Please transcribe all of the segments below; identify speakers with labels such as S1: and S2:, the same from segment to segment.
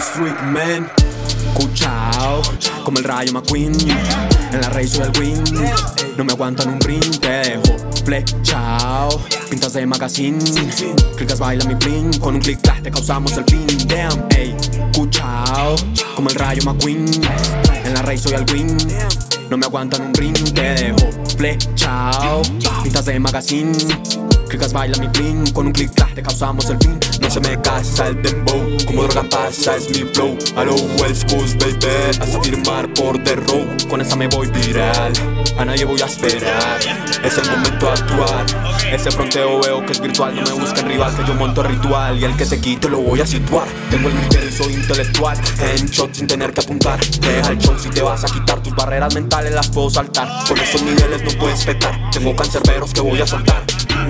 S1: Street Man. Cuchao, como el Rayo McQueen. En la race soy el win. No me aguantan un ring, te dejo flechao. Pintas de magazine, clicas baila mi fling. Con un click clack te causamos el fin. Damn, ey, cuchao, como el Rayo McQueen. En la race soy el win. No me aguantan un ring, te dejo flechao. Pintas de magazine, clicas baila mi fling. Con un click clack te causamos el fin. No se me casa el dembow, como droga pasa es mi flow. A lo West Coast, baby, hasta firmar por The Road. Con esa me voy viral, a nadie voy a esperar. Es el momento de actuar. Ese fronteo veo que es virtual. No me buscan rival, que yo monto ritual. Y el que se quite lo voy a situar. Tengo el criterio, soy intelectual. Handshot sin tener que apuntar. Deja el show si te vas a quitar. Tus barreras mentales las puedo saltar. Con esos niveles no puedes petar. Tengo cancerberos que voy a soltar.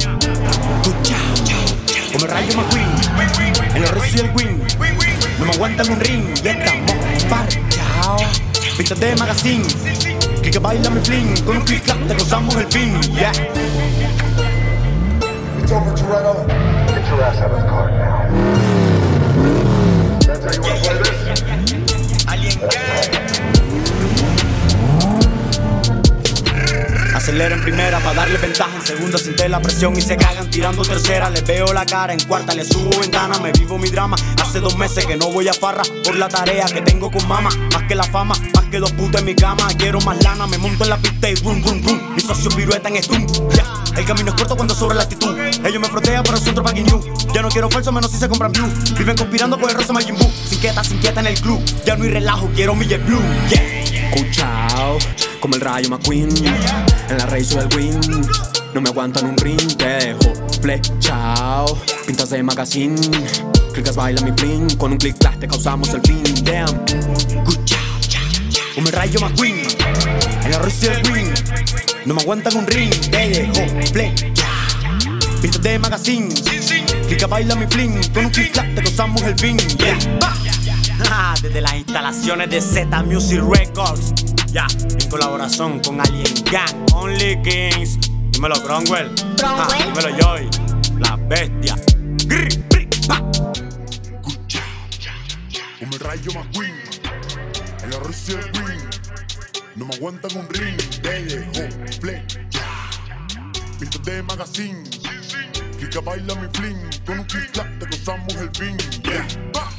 S1: Como el Rayo McQueen, en el Rey y el Win. No me aguantan un ring y estamos parchados. Pistas de magazine, que baila mi fling. Con un click clap te cruzamos el fin, yeah.
S2: It's over, Toretto. Get your ass out of the car now. That's how you wanna play this?
S1: Alien Gang. Acelero en primera para darle ventaja. En segunda siente la presión y se cagan tirando tercera. Les veo la cara, en cuarta le subo ventana. Me vivo mi drama, hace 2 meses que no voy a farra. Por la tarea que tengo con mama. Más que la fama, más que 2 putas en mi cama. Quiero más lana, me monto en la pista y boom, boom, boom. Mi socio pirueta en stun, yeah. El camino es corto cuando sobre la actitud. Ellos me frotean pero son tropa new. Ya no quiero falso, menos si se compran view. Viven conspirando con el rosa Majin Buu. Sin quieta en el club. Ya no hay relajo, quiero mi jet blue, yeah. Cuchao, como el Rayo McQueen. En la race soy el win. No me aguantan un ring, te dejo flechao. Pintas de magazine, clicas baila mi fling. Con un click clack te causamos el fin. Damn, cuchao, como el Rayo McQueen. En la race soy el win. No me aguantan un ring, te dejo flechao. Pintas de magazine, clicas baila mi fling. Con un click clack te causamos el fin, yeah. Desde las instalaciones de Z Music Records, ya, en colaboración con Alien Gang, Only Kings. Dímelo Cromwell, dímelo Joy, la bestia.
S2: Como el Rayo McQueen, en la Rusia del Green. No me aguantan un ring, te dejo flecha. Pintas de magazine, clica baila mi fling. Con un click clap te gozamos el fin, yeah.